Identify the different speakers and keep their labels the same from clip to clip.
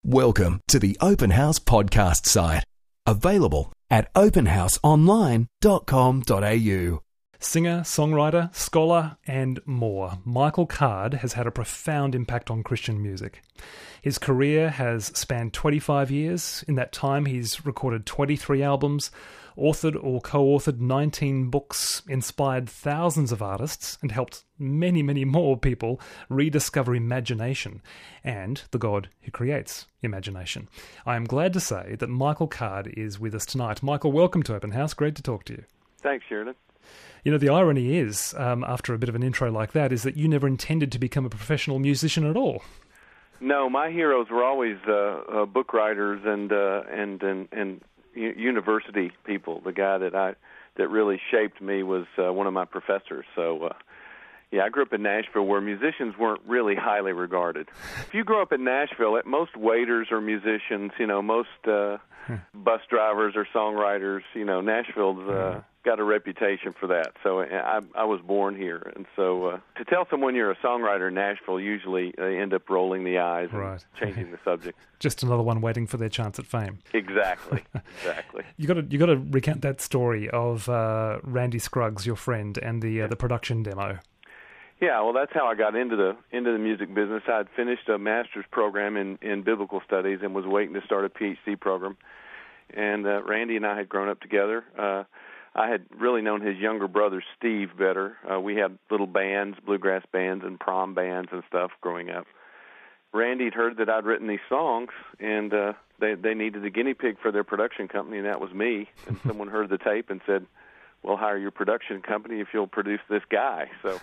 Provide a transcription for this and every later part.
Speaker 1: Welcome to the Open House podcast site. Available at openhouseonline.com.au.
Speaker 2: Singer, songwriter, scholar, and more, Michael Card has had a profound impact on Christian music. His career has spanned 25 years. In that time, he's recorded 23 albums, authored or co-authored 19 books, inspired thousands of artists, and helped many, many more people rediscover imagination and the God who creates imagination. I am glad to say that Michael Card is with us tonight. Michael, welcome to Open House. Great to talk to you.
Speaker 3: Thanks, Sheridan.
Speaker 2: You know, the irony is, after a bit of an intro like that, is that you never intended to become a professional musician at all.
Speaker 3: No, my heroes were always book writers and university people. The guy that really shaped me was one of my professors. So, I grew up in Nashville, where musicians weren't really highly regarded. If you grow up in Nashville, most waiters are musicians. Most bus drivers are songwriters. Nashville's got a reputation for that. So I was born here, and so to tell someone you're a songwriter in Nashville, usually they end up rolling the eyes and changing the subject.
Speaker 2: Just another one waiting for their chance at fame.
Speaker 3: Exactly.
Speaker 2: You got to recount that story of Randy Scruggs, your friend, and the production demo.
Speaker 3: Yeah, well, that's how I got into the music business. I had finished a master's program in biblical studies and was waiting to start a PhD program. And Randy and I had grown up together. I had really known his younger brother, Steve, better. We had little bands, bluegrass bands and prom bands and stuff growing up. Randy had heard that I'd written these songs, and they needed a guinea pig for their production company, and that was me. And someone heard the tape and said, "We'll hire your production company if you'll produce this guy." So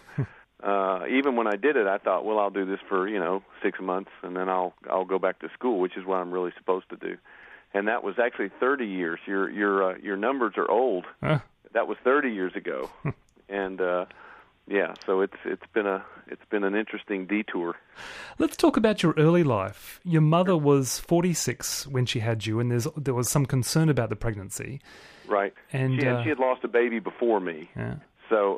Speaker 3: even when I did it, I thought, well, I'll do this for 6 months, and then I'll go back to school, which is what I'm really supposed to do. And that was actually 30 years. Your numbers are old. That was 30 years ago, and so it's been an interesting detour.
Speaker 2: Let's talk about your early life. Your mother was 46 when she had you, and there was some concern about the pregnancy.
Speaker 3: Right, and she had lost a baby before me.
Speaker 2: Yeah.
Speaker 3: So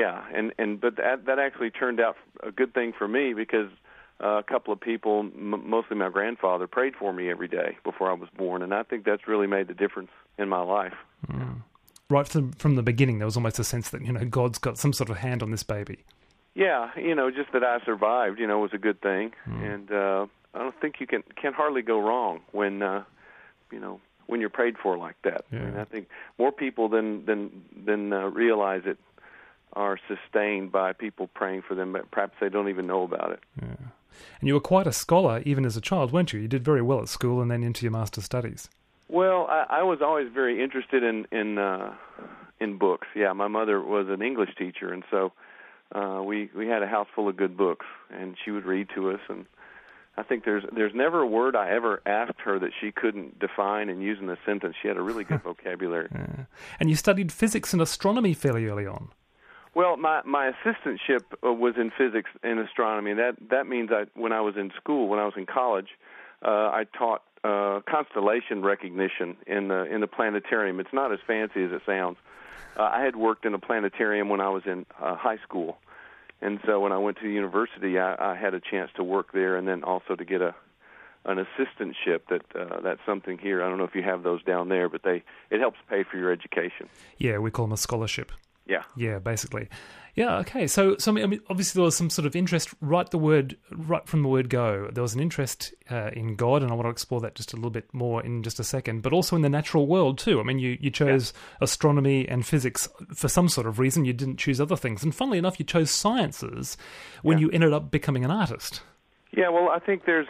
Speaker 3: but that actually turned out a good thing for me, because a couple of people, mostly my grandfather, prayed for me every day before I was born, and I think that's really made the difference in my life.
Speaker 2: Mm. Right from the beginning, there was almost a sense that God's got some sort of hand on this baby.
Speaker 3: Yeah, just that I survived, was a good thing, and I don't think you can hardly go wrong when you're prayed for like that.
Speaker 2: Yeah.
Speaker 3: And I think more people than realize it are sustained by people praying for them, but perhaps they don't even know about it.
Speaker 2: Yeah. And you were quite a scholar even as a child, weren't you? You did very well at school and then into your master's studies.
Speaker 3: Well, I was always very interested in books. Yeah, my mother was an English teacher, and so we had a house full of good books, and she would read to us. And I think there's never a word I ever asked her that she couldn't define and use in a sentence. She had a really good vocabulary.
Speaker 2: Yeah. And you studied physics and astronomy fairly early on.
Speaker 3: Well, my assistantship was in physics and astronomy. That means when I was in school, when I was in college, I taught constellation recognition in the planetarium. It's not as fancy as it sounds. I had worked in a planetarium when I was in high school, and so when I went to the university, I had a chance to work there, and then also to get an assistantship. That's something here. I don't know if you have those down there, but it helps pay for your education.
Speaker 2: Yeah, we call them a scholarship.
Speaker 3: Yeah,
Speaker 2: basically. Yeah, okay. So I mean, obviously there was some sort of interest right from the word go. There was an interest in God, and I want to explore that just a little bit more in just a second, but also in the natural world too. I mean, you chose astronomy and physics for some sort of reason. You didn't choose other things. And funnily enough, you chose sciences when you ended up becoming an artist.
Speaker 3: Yeah, well, I think there's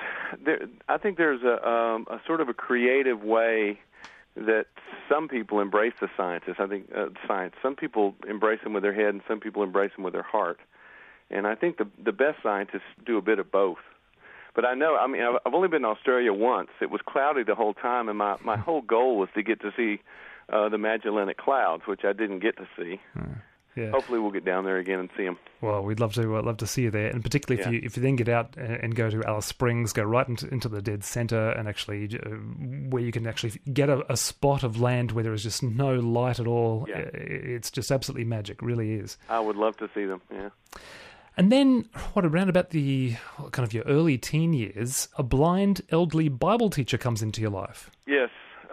Speaker 3: a sort of a creative way that some people embrace the sciences. I think science. Some people embrace them with their head, and some people embrace them with their heart. And I think the best scientists do a bit of both. But I've only been to Australia once. It was cloudy the whole time, and my whole goal was to get to see the Magellanic Clouds, which I didn't get to see.
Speaker 2: Yeah.
Speaker 3: Hopefully we'll get down there again and see them.
Speaker 2: Well, we'd love to see you there, and particularly if you then get out and go to Alice Springs, go right into the dead center, and actually where you can actually get a spot of land where there is just no light at all. Yeah. It's just absolutely magic, really is.
Speaker 3: I would love to see them. Yeah.
Speaker 2: And then, around about the kind of your early teen years, a blind elderly Bible teacher comes into your life.
Speaker 3: Yes.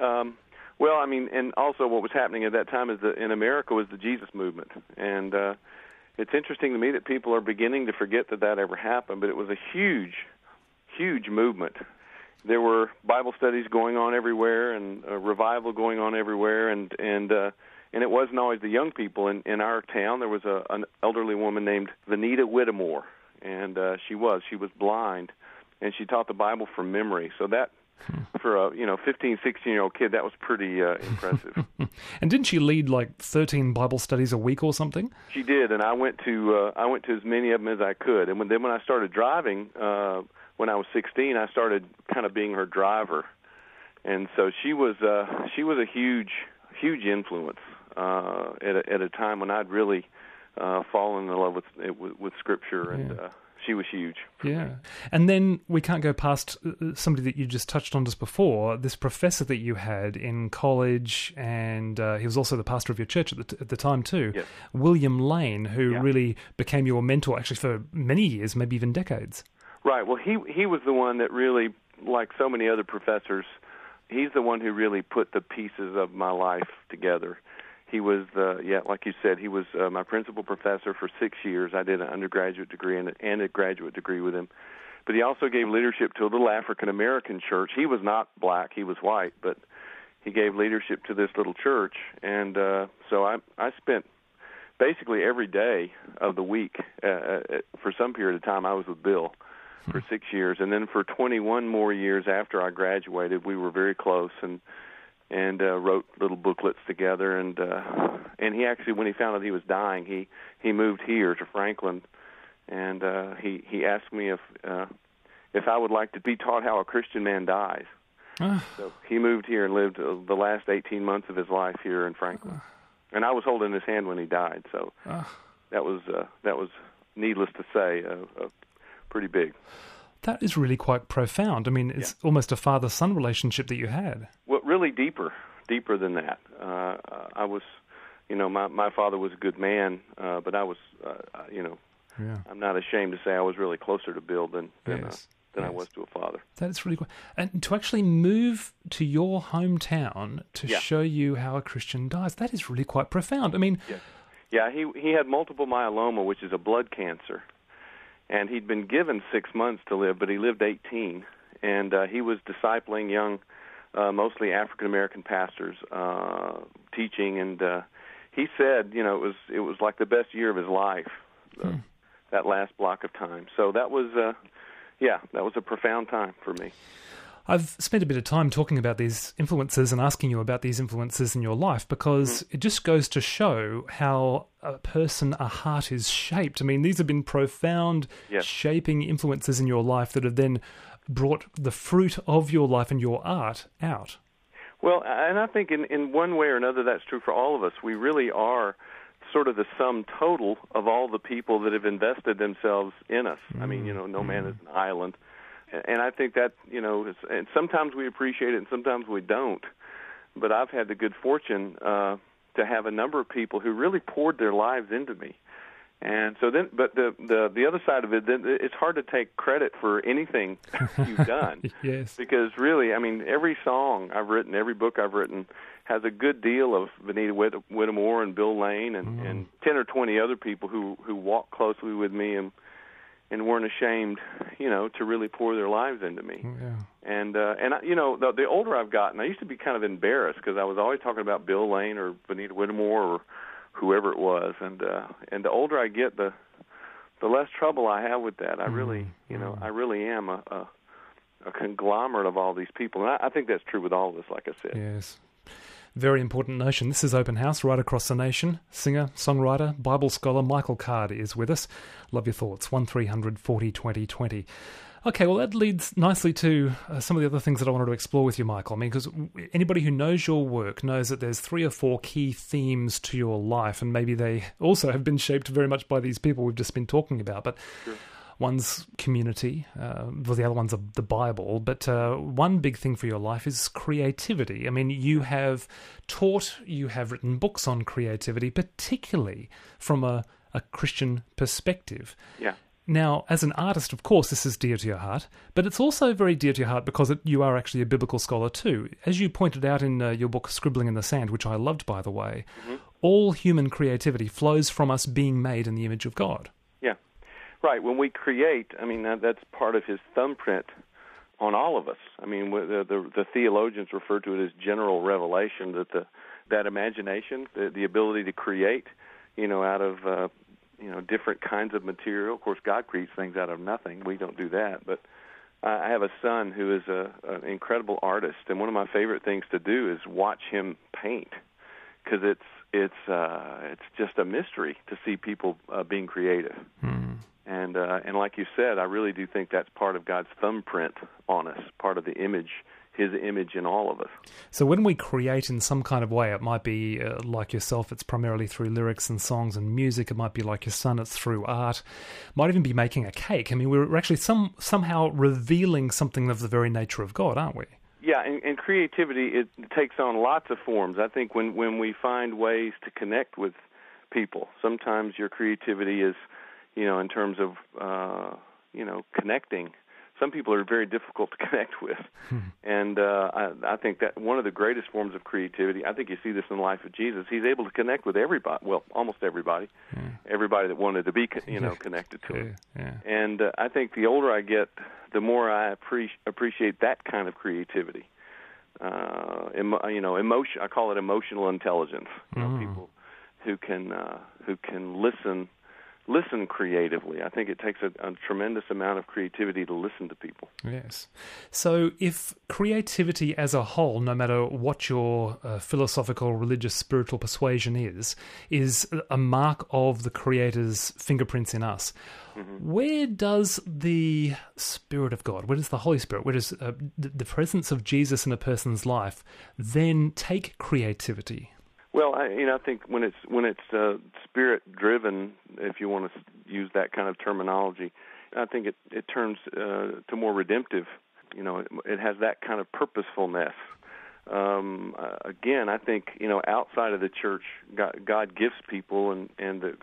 Speaker 3: Well, I mean, and also what was happening at that time is in America was the Jesus movement. And it's interesting to me that people are beginning to forget that ever happened, but it was a huge, huge movement. There were Bible studies going on everywhere and a revival going on everywhere, and it wasn't always the young people. In our town, there was an elderly woman named Vanita Whittemore, and she was blind, and she taught the Bible from memory. So that, for a 15, 16-year-old kid, that was pretty impressive.
Speaker 2: And didn't she lead like 13 Bible studies a week or something?
Speaker 3: She did, and I went to as many of them as I could. And when I started driving, when I was 16, I started kind of being her driver, and so she was a huge influence at a time when I'd really fallen in love with Scripture, and she was huge.
Speaker 2: Yeah. And then we can't go past somebody that you just touched on just before, this professor that you had in college, and he was also the pastor of your church at the time too,
Speaker 3: yes.
Speaker 2: William Lane, who really became your mentor actually for many years, maybe even decades.
Speaker 3: Right. Well, he was the one that really, like so many other professors, he's the one who really put the pieces of my life together. He was, like you said, he was my principal professor for 6 years. I did an undergraduate degree and a graduate degree with him. But he also gave leadership to a little African-American church. He was not black, he was white, but he gave leadership to this little church. And so I spent basically every day of the week, for some period of time, I was with Bill for 6 years. And then for 21 more years after I graduated, we were very close and wrote little booklets together, and he actually, when he found out he was dying, he moved here to Franklin, and he asked me if I would like to be taught how a Christian man dies. So he moved here and lived the last 18 months of his life here in Franklin, and I was holding his hand when he died. So that was needless to say pretty big.
Speaker 2: That is really quite profound. I mean, it's almost a father-son relationship that you had.
Speaker 3: Well, really deeper than that. I was, my father was a good man, but I was, I'm not ashamed to say I was really closer to Bill than I was to a father. That's
Speaker 2: really cool. And to actually move to your hometown to show you how a Christian dies, that is really quite profound. I mean...
Speaker 3: Yeah, he had multiple myeloma, which is a blood cancer. And he'd been given 6 months to live, but he lived 18. And he was discipling young, mostly African-American pastors, teaching. And he said, it was like the best year of his life, that last block of time. So that was, that was a profound time for me.
Speaker 2: I've spent a bit of time talking about these influences and asking you about these influences in your life because it just goes to show how a heart is shaped. I mean, these have been profound shaping influences in your life that have then brought the fruit of your life and your art out.
Speaker 3: Well, and I think in one way or another that's true for all of us. We really are sort of the sum total of all the people that have invested themselves in us. I mean, no man is an island. And I think that, and sometimes we appreciate it and sometimes we don't. But I've had the good fortune to have a number of people who really poured their lives into me. And so then, but the other side of it, then it's hard to take credit for anything you've done.
Speaker 2: Yes.
Speaker 3: Because really, I mean, every song I've written, every book I've written has a good deal of Vanita Whittemore and Bill Lane and 10 or 20 other people who walked closely with me and weren't ashamed, to really pour their lives into me.
Speaker 2: Yeah.
Speaker 3: And the older I've gotten, I used to be kind of embarrassed because I was always talking about Bill Lane or Vanita Whittemore or whoever it was. And the older I get, the less trouble I have with that. I really, I really am a conglomerate of all these people. And I think that's true with all of us, like I said.
Speaker 2: Yes. Very important notion. This is Open House right across the nation. Singer, songwriter, Bible scholar Michael Card is with us. Love your thoughts. 1300 40 20 20. Okay, well, that leads nicely to some of the other things that I wanted to explore with you, Michael. I mean, because anybody who knows your work knows that there's 3 or 4 key themes to your life, and maybe they also have been shaped very much by these people we've just been talking about. But one's community, the other one's the Bible. But one big thing for your life is creativity. I mean, you have taught, you have written books on creativity, particularly from a a Christian perspective.
Speaker 3: Yeah.
Speaker 2: Now, as an artist, of course, this is dear to your heart, but it's also very dear to your heart because you are actually a biblical scholar too. As you pointed out in your book, Scribbling in the Sand, which I loved, by the way, all human creativity flows from us being made in the image of God.
Speaker 3: Yeah, right. When we create, I mean, that's part of his thumbprint on all of us. I mean, the theologians refer to it as general revelation, that imagination, the ability to create, out of different kinds of material. Of course, God creates things out of nothing. We don't do that. But I have a son who is an incredible artist, and one of my favorite things to do is watch him paint, because it's just a mystery to see people being creative. And like you said, I really do think that's part of God's thumbprint on us, part of the image, his image in all of us.
Speaker 2: So when we create in some kind of way, it might be like yourself, it's primarily through lyrics and songs and music. It might be like your son, it's through art. Might even be making a cake. I mean, we're actually somehow revealing something of the very nature of God, aren't we?
Speaker 3: Yeah, and creativity, it takes on lots of forms. I think when we find ways to connect with people, sometimes your creativity is, in terms of, connecting. Some people are very difficult to connect with. And I think that one of the greatest forms of creativity, I think you see this in the life of Jesus, he's able to connect with everybody, well, almost everybody, everybody that wanted to be, connected to him.
Speaker 2: Yeah.
Speaker 3: And I think the older I get, the more I appreciate that kind of creativity. Emotion, I call it emotional intelligence. People who can listen creatively. I think it takes a tremendous amount of creativity to listen to people.
Speaker 2: Yes. So if creativity as a whole, no matter what your philosophical, religious, spiritual persuasion is a mark of the Creator's fingerprints in us, where does the Spirit of God, where does the Holy Spirit, where does the presence of Jesus in a person's life then take creativity?
Speaker 3: Well, I think when it's spirit-driven, if you want to use that kind of terminology, I think it turns to more redemptive. It has that kind of purposefulness. Again, I think outside of the church, God gifts people and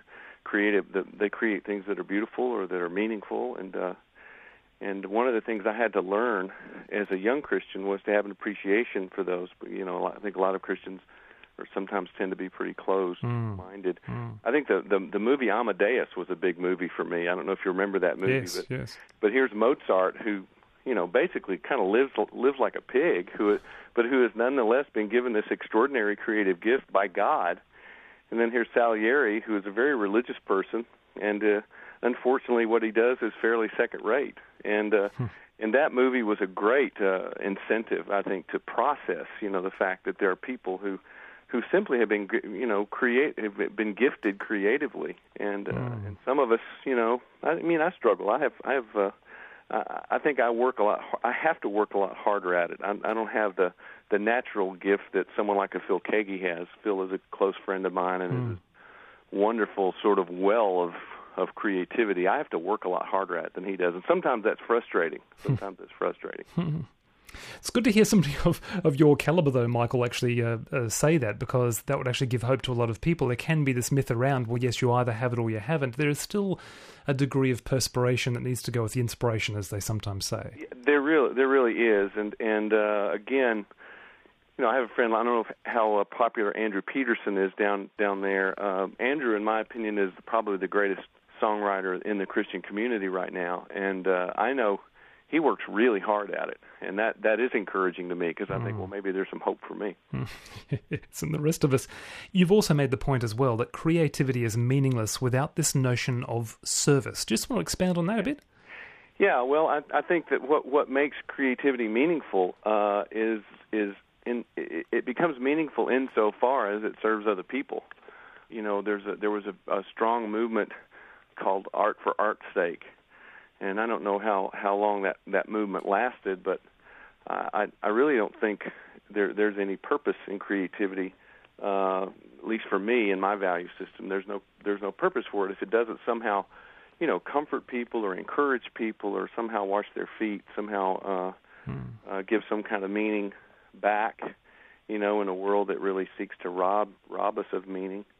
Speaker 3: they create things that are beautiful or that are meaningful. And one of the things I had to learn as a young Christian was to have an appreciation for those. I think a lot of Christians or sometimes tend to be pretty closed-minded. I think the movie Amadeus was a big movie for me. I don't know if you remember that movie.
Speaker 2: Yes.
Speaker 3: But here's Mozart, who basically kind of lives like a pig, but who has nonetheless been given this extraordinary creative gift by God. And then here's Salieri, who is a very religious person, and unfortunately what he does is fairly second-rate. And that movie was a great incentive, I think, to process, the fact that there are people who simply have been, have been gifted creatively, and some of us, I struggle. I think I work a lot. I have to work a lot harder at it. I don't have the natural gift that someone like a Phil Keaggy has. Phil is a close friend of mine and is a wonderful sort of well of creativity. I have to work a lot harder at it than he does, and sometimes that's frustrating.
Speaker 2: It's good to hear somebody of your caliber, though, Michael, actually say that, because that would actually give hope to a lot of people. There can be this myth around, well, yes, you either have it or you haven't. There is still a degree of perspiration that needs to go with the inspiration, as they sometimes say.
Speaker 3: Yeah, there really is, and again, I have a friend. I don't know how popular Andrew Peterson is down there. Andrew, in my opinion, is probably the greatest songwriter in the Christian community right now, and I know he works really hard at it, and that is encouraging to me, because I think, well, maybe there's some hope for me.
Speaker 2: Yes, and the rest of us. You've also made the point as well that creativity is meaningless without this notion of service. Just want to expand on that a bit?
Speaker 3: Yeah, well, I think that what makes creativity meaningful is it becomes meaningful insofar as it serves other people. There was a strong movement called Art for Art's Sake. And I don't know how long that movement lasted, but I really don't think there's any purpose in creativity, at least for me in my value system. There's no purpose for it if it doesn't somehow, comfort people or encourage people or somehow wash their feet, somehow give some kind of meaning back, in a world that really seeks to rob us of meaning.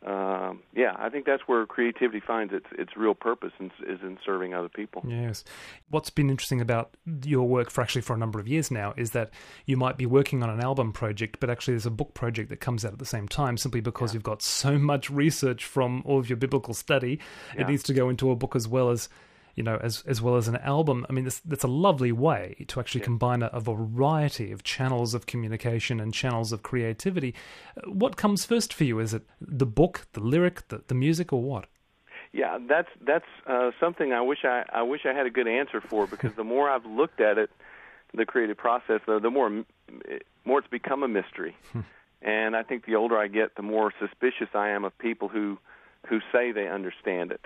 Speaker 3: I think that's where creativity finds its real purpose is in serving other people.
Speaker 2: Yes. What's been interesting about your work for a number of years now is that you might be working on an album project, but actually there's a book project that comes out at the same time, simply because you've got so much research from all of your biblical study. It needs to go into a book as well as as well as an album. I mean, that's a lovely way to actually combine a variety of channels of communication and channels of creativity. What comes first for you? Is it the book, the lyric, the music, or what?
Speaker 3: Yeah, that's something I wish I had a good answer for, because the more I've looked at it, the creative process, the more it's become a mystery. And I think the older I get, the more suspicious I am of people who say they understand it.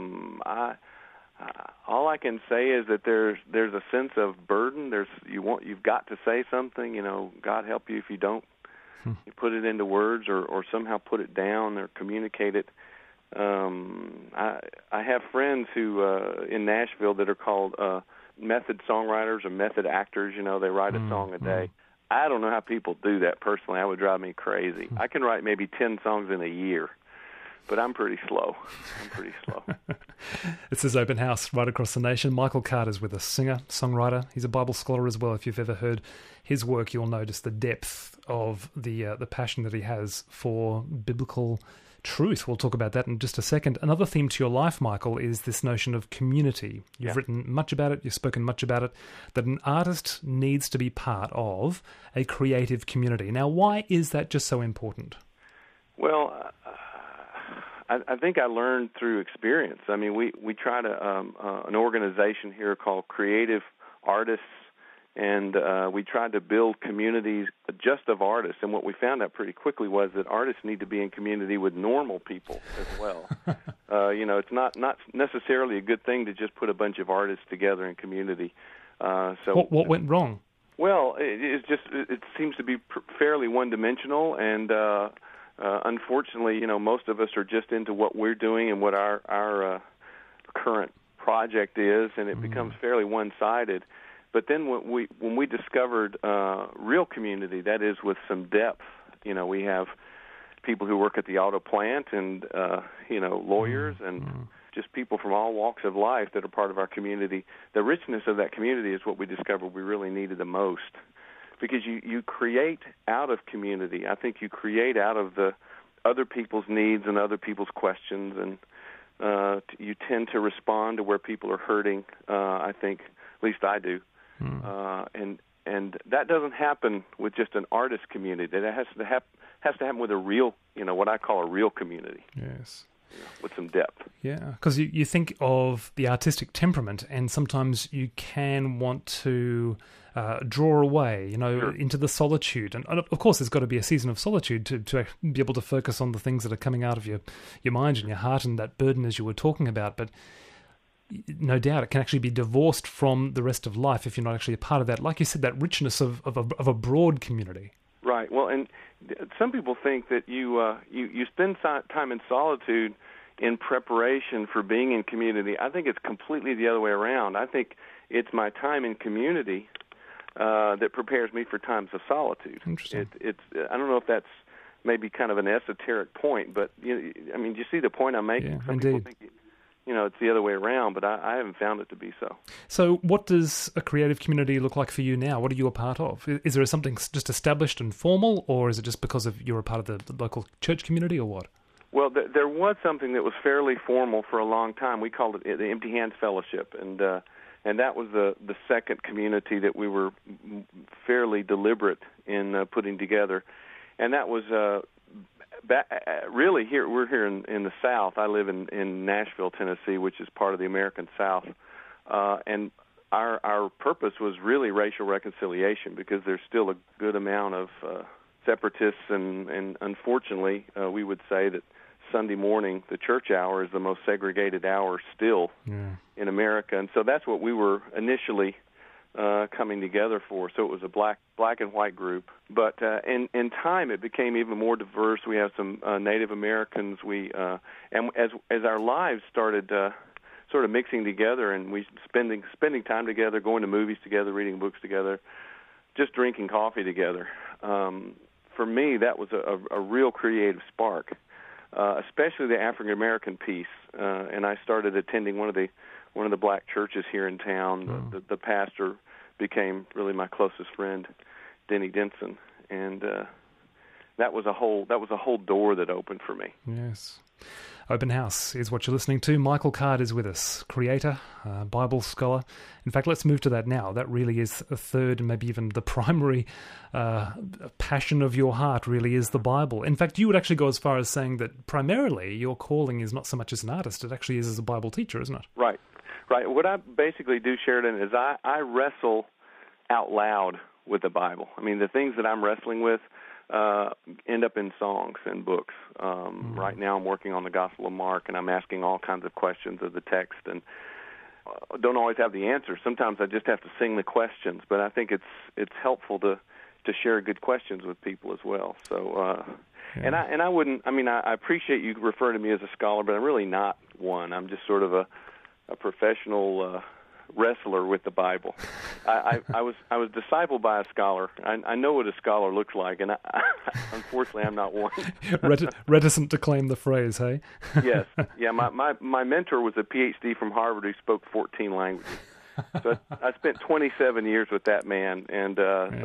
Speaker 3: All I can say is that there's a sense of burden. You've got to say something. God help you if you don't. You put it into words or somehow put it down or communicate it. I have friends who in Nashville that are called method songwriters or method actors. They write a song a day. I don't know how people do that personally. That would drive me crazy. I can write maybe 10 songs in a year. But I'm pretty slow.
Speaker 2: This is Open House right across the nation. Michael Card is with us, singer, songwriter. He's a Bible scholar as well. If you've ever heard his work, you'll notice the depth of the passion that he has for biblical truth. We'll talk about that in just a second. Another theme to your life, Michael, is this notion of community. You've written much about it, you've spoken much about it, that an artist needs to be part of a creative community. Now, why is that just so important?
Speaker 3: Well, I think I learned through experience. I mean, we try to an organization here called Creative Artists, and we tried to build communities just of artists. And what we found out pretty quickly was that artists need to be in community with normal people as well. It's not necessarily a good thing to just put a bunch of artists together in community. So
Speaker 2: what went wrong?
Speaker 3: Well, it seems to be fairly one-dimensional, and unfortunately, most of us are just into what we're doing and what our current project is, and it becomes fairly one-sided. But then when we discovered real community, that is with some depth, we have people who work at the auto plant and, lawyers and just people from all walks of life that are part of our community. The richness of that community is what we discovered we really needed the most. Because you create out of community. I think you create out of the other people's needs and other people's questions, and you tend to respond to where people are hurting. I think, at least I do, and that doesn't happen with just an artist community. That has to happen with a real, what I call a real community.
Speaker 2: Yes.
Speaker 3: With some depth.
Speaker 2: Yeah, because you think of the artistic temperament, and sometimes you can want to draw away, into the solitude. And of course, there's got to be a season of solitude to be able to focus on the things that are coming out of your mind and your heart and that burden as you were talking about. But no doubt it can actually be divorced from the rest of life if you're not actually a part of that. Like you said, that richness of a broad community.
Speaker 3: Right. Well, and some people think that you spend time in solitude in preparation for being in community. I think it's completely the other way around. I think it's my time in community that prepares me for times of solitude.
Speaker 2: Interesting.
Speaker 3: I don't know if that's maybe kind of an esoteric point, but do you see the point I'm making?
Speaker 2: Yeah,
Speaker 3: Some
Speaker 2: indeed.
Speaker 3: people think it's the other way around, but I haven't found it to be so.
Speaker 2: So what does a creative community look like for you now? What are you a part of? Is there something just established and formal, or is it just because you're a part of the local church community, or what?
Speaker 3: Well, there was something that was fairly formal for a long time. We called it the Empty Hands Fellowship, and that was the second community that we were fairly deliberate in putting together. And that was really here. We're here in the South. I live in Nashville, Tennessee, which is part of the American South, and our purpose was really racial reconciliation, because there's still a good amount of separatists, and unfortunately, we would say that Sunday morning, the church hour, is the most segregated hour still in America, and so that's what we were initially coming together for. So it was a black and white group, but in time it became even more diverse. We have some Native Americans. And as our lives started sort of mixing together, and we spending time together, going to movies together, reading books together, just drinking coffee together. For me, that was a real creative spark. especially the African American piece. And I started attending one of the black churches here in town. The pastor became really my closest friend, Denny Denson, and that was a whole door that opened for me.
Speaker 2: Yes. Open House is what you're listening to. Michael Card is with us, creator, Bible scholar. In fact, let's move to that now. That really is a third and maybe even the primary passion of your heart really is the Bible. In fact, you would actually go as far as saying that primarily your calling is not so much as an artist, it actually is as a Bible teacher, isn't it?
Speaker 3: Right. What I basically do, Sheridan, is I wrestle out loud with the Bible. I mean, the things that I'm wrestling with end up in songs and books. Right now I'm working on the Gospel of Mark, and I'm asking all kinds of questions of the text, and don't always have the answers. Sometimes I just have to sing the questions, but I think it's helpful to share good questions with people as well. So, and I wouldn't. I mean, I appreciate you referring to me as a scholar, but I'm really not one. I'm just sort of a professional wrestler with the Bible. I was discipled by a scholar. I know what a scholar looks like, and unfortunately, I'm not one.
Speaker 2: Reticent to claim the phrase, hey?
Speaker 3: Yes, yeah. My mentor was a PhD from Harvard who spoke 14 languages. So I spent 27 years with that man, and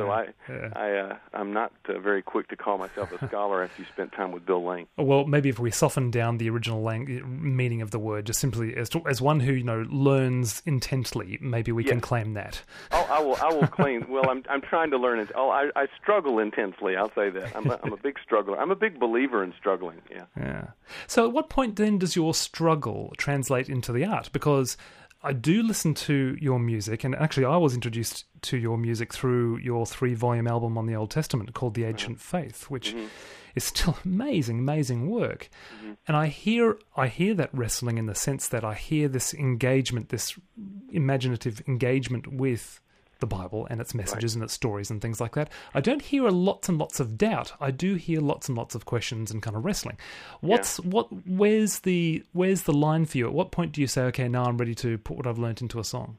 Speaker 3: I'm not very quick to call myself a scholar after you spent time with Bill Lane.
Speaker 2: Well, maybe if we soften down the original meaning of the word, just simply as one who learns intently, maybe we can claim that.
Speaker 3: Oh, I will claim. Well, I'm trying to learn it. I struggle intensely. I'll say that. I'm a big struggler. I'm a big believer in struggling. Yeah.
Speaker 2: So, at what point then does your struggle translate into the art? Because I do listen to your music, and actually I was introduced to your music through your 3-volume album on the Old Testament called The Ancient Faith, which is still amazing work. And I hear that wrestling in the sense that I hear this engagement, this imaginative engagement with the Bible and its messages and its stories and things like that. I don't hear lots and lots of doubt. I do hear lots and lots of questions and kind of wrestling. Where's the line for you? At what point do you say, okay, now I'm ready to put what I've learned into a song?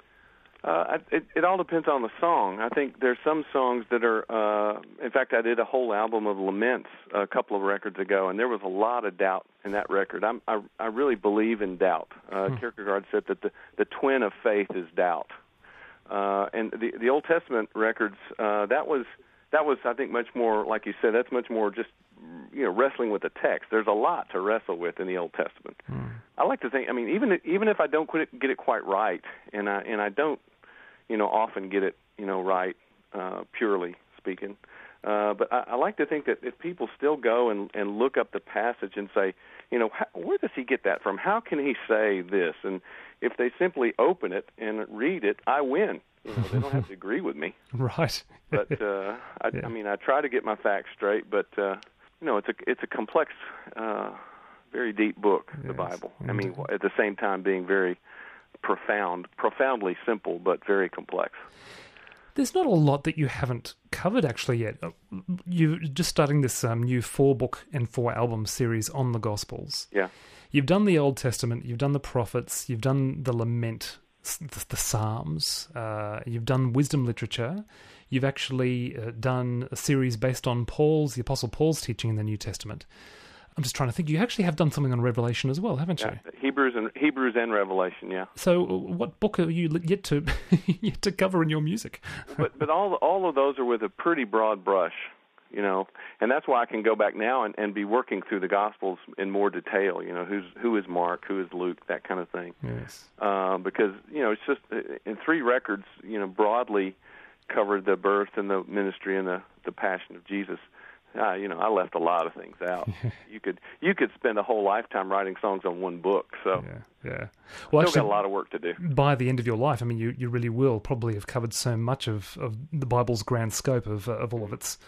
Speaker 3: It all depends on the song. I think there's some songs that are, in fact, I did a whole album of laments a couple of records ago, and there was a lot of doubt in that record. I really believe in doubt. Kierkegaard said that the twin of faith is doubt. And the Old Testament records, that was I think much more, like you said, that's much more just wrestling with the text. There's a lot to wrestle with in the Old Testament. I like to think, I mean, even if I don't get it quite right, and I don't often get it right, purely speaking, but I like to think that if people still go and look up the passage and say, where does he get that from? How can he say this? And if they simply open it and read it, I win. They don't have to agree with me.
Speaker 2: Right.
Speaker 3: But I mean, I try to get my facts straight, but it's a complex, very deep book, the Bible. I mean, at the same time being very profoundly simple, but very complex.
Speaker 2: There's not a lot that you haven't covered actually yet. You're just starting this new 4-book and 4-album series on the Gospels.
Speaker 3: Yeah.
Speaker 2: You've done the Old Testament, you've done the prophets, you've done the lament, the Psalms, you've done wisdom literature, you've actually done a series based on the Apostle Paul's teaching in the New Testament. I'm just trying to think. You actually have done something on Revelation as well, haven't you?
Speaker 3: Hebrews and Revelation, yeah.
Speaker 2: So, what book are you yet to cover in your music?
Speaker 3: but all of those are with a pretty broad brush, and that's why I can go back now and be working through the Gospels in more detail. Who is Mark, who is Luke, that kind of thing.
Speaker 2: Yes.
Speaker 3: Because it's just in 3 records, broadly covered the birth and the ministry and the passion of Jesus. I left a lot of things out. You could spend a whole lifetime writing songs on one book. So
Speaker 2: yeah. Well,
Speaker 3: still got a lot of work to do.
Speaker 2: By the end of your life, I mean, you really will probably have covered so much of the Bible's grand scope of all of its,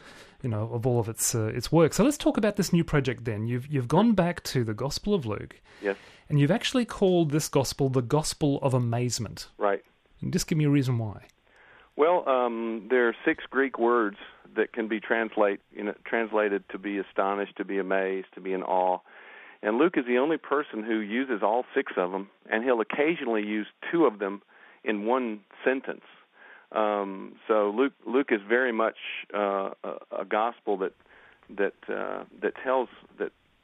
Speaker 2: its work. So let's talk about this new project then. You've gone back to the Gospel of Luke.
Speaker 3: Yes.
Speaker 2: And you've actually called this gospel the Gospel of Amazement.
Speaker 3: Right.
Speaker 2: And just give me a reason why.
Speaker 3: Well, there are 6 Greek words that can be translated to be astonished, to be amazed, to be in awe. And Luke is the only person who uses all 6 of them, and he'll occasionally use 2 of them in one sentence. So Luke is very much a gospel that tells that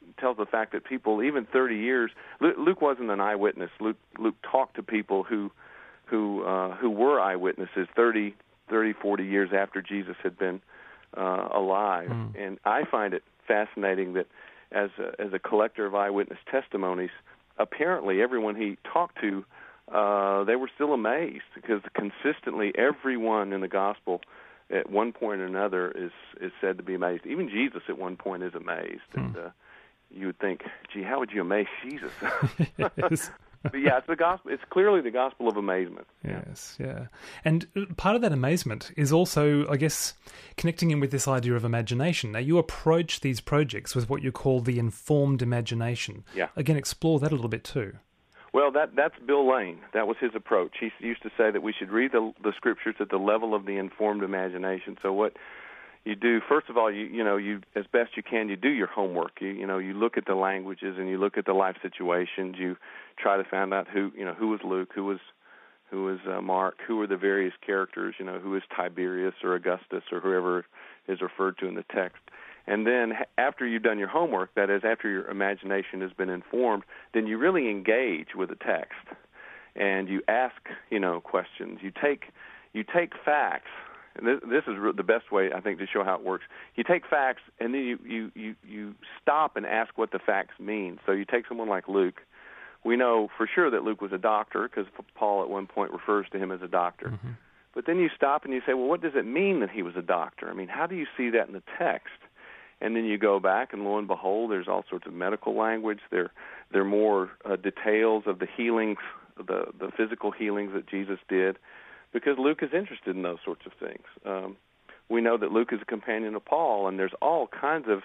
Speaker 3: tells the fact that people, even 30 years, Luke wasn't an eyewitness. Luke talked to people who were eyewitnesses 30, 40 years after Jesus had been alive. And I find it fascinating that as a collector of eyewitness testimonies, apparently everyone he talked to, they were still amazed, because consistently everyone in the gospel at one point or another is said to be amazed. Even Jesus at one point is amazed. And you would think, gee, how would you amaze Jesus?
Speaker 2: Yes.
Speaker 3: But yeah, it's the gospel. It's clearly the gospel of amazement.
Speaker 2: Yes, yeah. And part of that amazement is also, I guess, connecting in with this idea of imagination. Now, you approach these projects with what you call the informed imagination.
Speaker 3: Yeah.
Speaker 2: Again, explore that a little bit too.
Speaker 3: Well, that's Bill Lane. That was his approach. He used to say that we should read the scriptures at the level of the informed imagination. So what you do, first of all, you as best you can, you do your homework. You look at the languages and you look at the life situations. You try to find out who was Luke, who was Mark, who were the various characters, who is Tiberius or Augustus or whoever is referred to in the text. And then after you've done your homework, that is, after your imagination has been informed, then you really engage with the text, and you ask, questions. You take facts, and this is the best way, I think, to show how it works. You take facts, and then you stop and ask what the facts mean. So you take someone like Luke. We know for sure that Luke was a doctor, because Paul at one point refers to him as a doctor. Mm-hmm. But then you stop and you say, well, what does it mean that he was a doctor? I mean, how do you see that in the text? And then you go back, and lo and behold, there's all sorts of medical language. There are more details of the healings, the physical healings that Jesus did, because Luke is interested in those sorts of things. We know that Luke is a companion of Paul, and there's all kinds of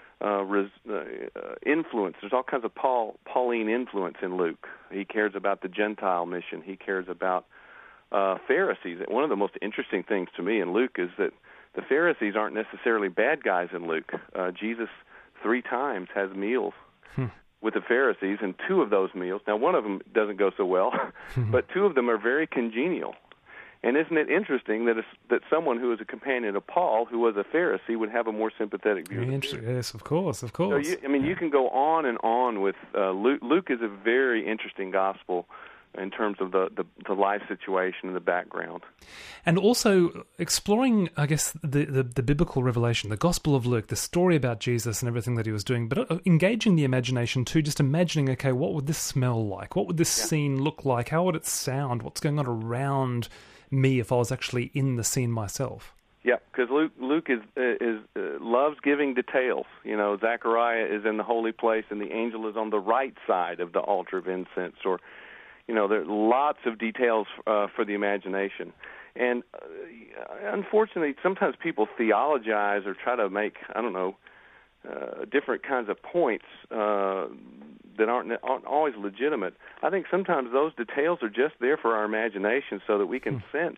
Speaker 3: influence. There's all kinds of Pauline influence in Luke. He cares about the Gentile mission. He cares about Pharisees. One of the most interesting things to me in Luke is that the Pharisees aren't necessarily bad guys in Luke. Jesus 3 times has meals with the Pharisees, and 2 of those meals, now one of them doesn't go so well, but 2 of them are very congenial. And isn't it interesting that someone who is a companion of Paul, who was a Pharisee, would have a more sympathetic view?
Speaker 2: Yes, of course. So
Speaker 3: you can go on and on with Luke. Luke is a very interesting gospel in terms of the life situation and the background.
Speaker 2: And also exploring, I guess, the biblical revelation, the Gospel of Luke, the story about Jesus and everything that he was doing, but engaging the imagination too, just imagining, okay, what would this smell like? What would this scene look like? How would it sound? What's going on around me if I was actually in the scene myself?
Speaker 3: Yeah, because Luke loves giving details. Zechariah is in the holy place, and the angel is on the right side of the altar of incense, or there's lots of details for the imagination. And unfortunately, sometimes people theologize or try to make, different kinds of points that aren't always legitimate. I think sometimes those details are just there for our imagination so that we can sense,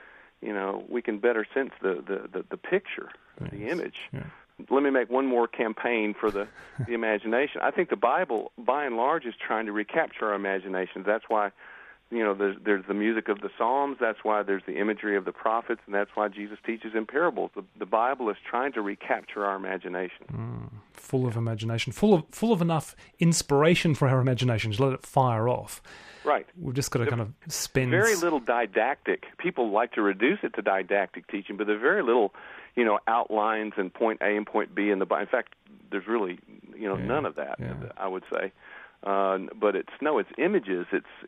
Speaker 3: we can better sense the picture, the image. Yeah. Let me make one more campaign for the imagination. I think the Bible, by and large, is trying to recapture our imaginations. That's why, there's the music of the Psalms. That's why there's the imagery of the prophets, and that's why Jesus teaches in parables. The Bible is trying to recapture our imagination.
Speaker 2: Full of imagination, full of enough inspiration for our imaginations. Let it fire off.
Speaker 3: Right.
Speaker 2: We've just got to kind of spend...
Speaker 3: Very little didactic. People like to reduce it to didactic teaching, but there's very little, outlines and point A and point B in the Bible. In fact, there's really, none of that, I would say. But it's images.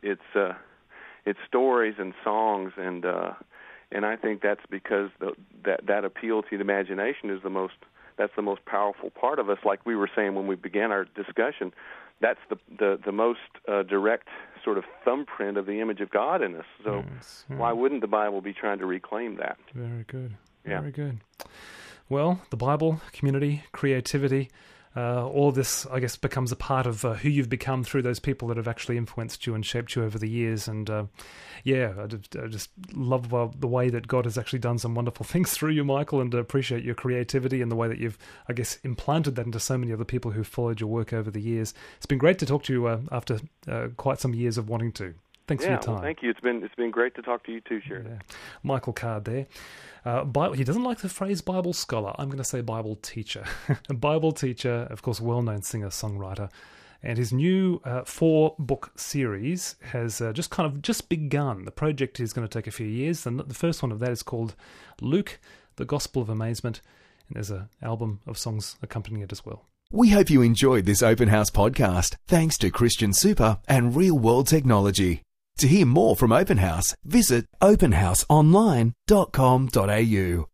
Speaker 3: It's stories and songs, and I think that's because that appeal to the imagination is the most powerful part of us. Like we were saying when we began our discussion, that's the most direct sort of thumbprint of the image of God in us. So why wouldn't the Bible be trying to reclaim that?
Speaker 2: Very good. Very good. Well, the Bible, community, creativity, all this, I guess, becomes a part of who you've become through those people that have actually influenced you and shaped you over the years. And I just love the way that God has actually done some wonderful things through you, Michael, and appreciate your creativity and the way that you've, I guess, implanted that into so many other people who've followed your work over the years. It's been great to talk to you after quite some years of wanting to. Thanks for your time.
Speaker 3: Well, thank you. It's been great to talk to you too, Sheridan.
Speaker 2: Yeah. Michael Card there. He doesn't like the phrase Bible scholar. I'm going to say Bible teacher. A Bible teacher, of course, well-known singer-songwriter. And his new 4-book series has just begun. The project is going to take a few years. And the first one of that is called Luke, the Gospel of Amazement. And there's an album of songs accompanying it as well.
Speaker 1: We hope you enjoyed this Open House podcast, thanks to Christian Super and Real World Technology. To hear more from Open House, visit openhouseonline.com.au.